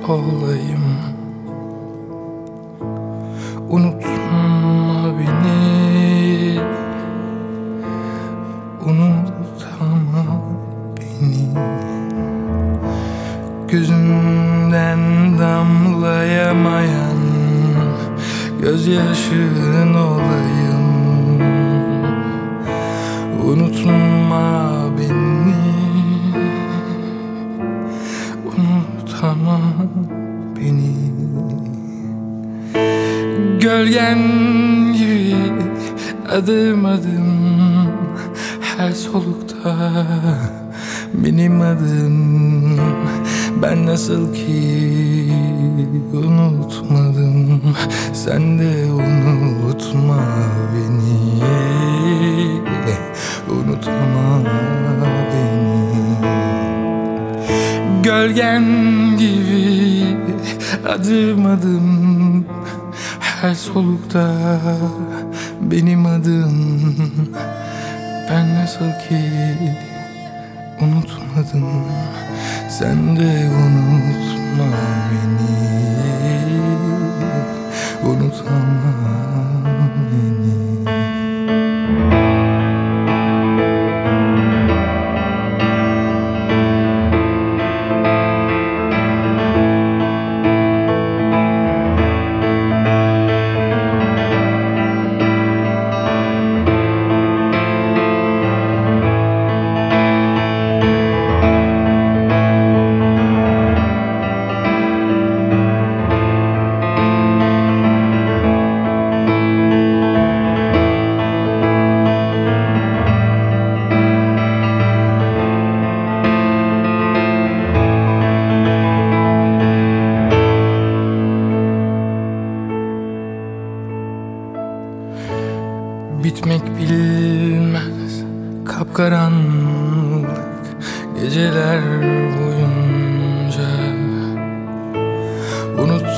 olayım. Unutma beni, unutma beni. Gözünden damlayamayan gözyaşın olayım. Unutma beni, unutma beni. Gölgen gibi adım adım her solukta benim adım. Ben nasıl ki unutmadım, sen de unutma beni. Unutma beni. Gölgen gibi adım adım her solukta benim adım. Ben nasıl ki unutmadım, sen de unutma beni. Unutma beni. Bitmek bilmez kapkaranlık geceler boyunca